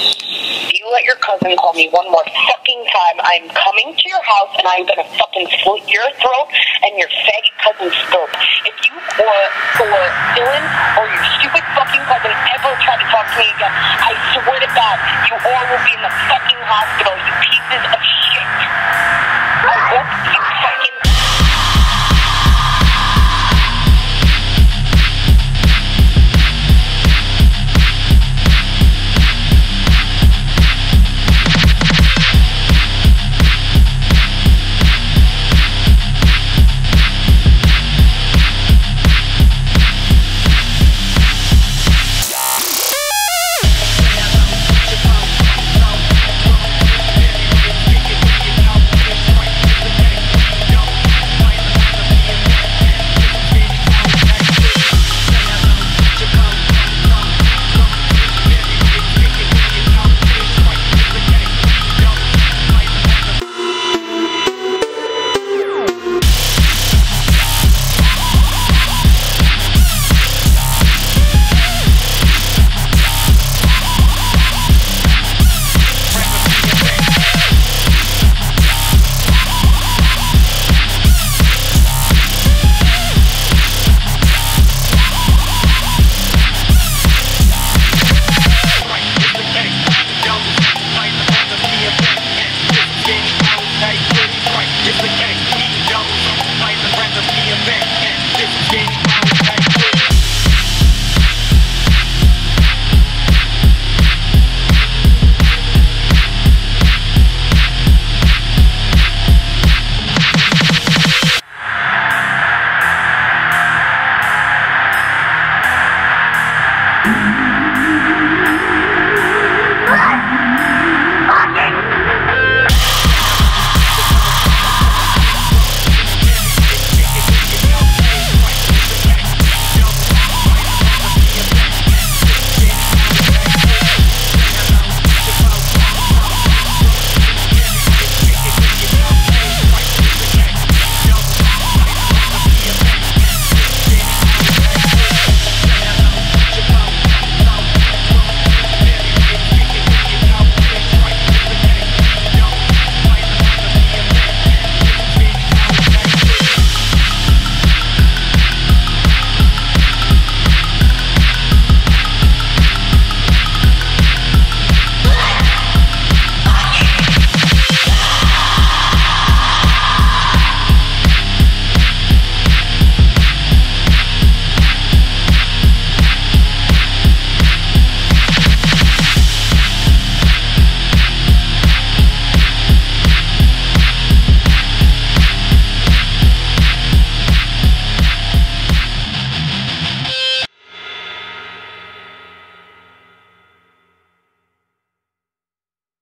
If you let your cousin call me one more fucking time, I'm coming to your house and I'm gonna fucking slit your throat and your faggot cousin's throat. If you or Dylan or your stupid fucking cousin ever try to talk to me again,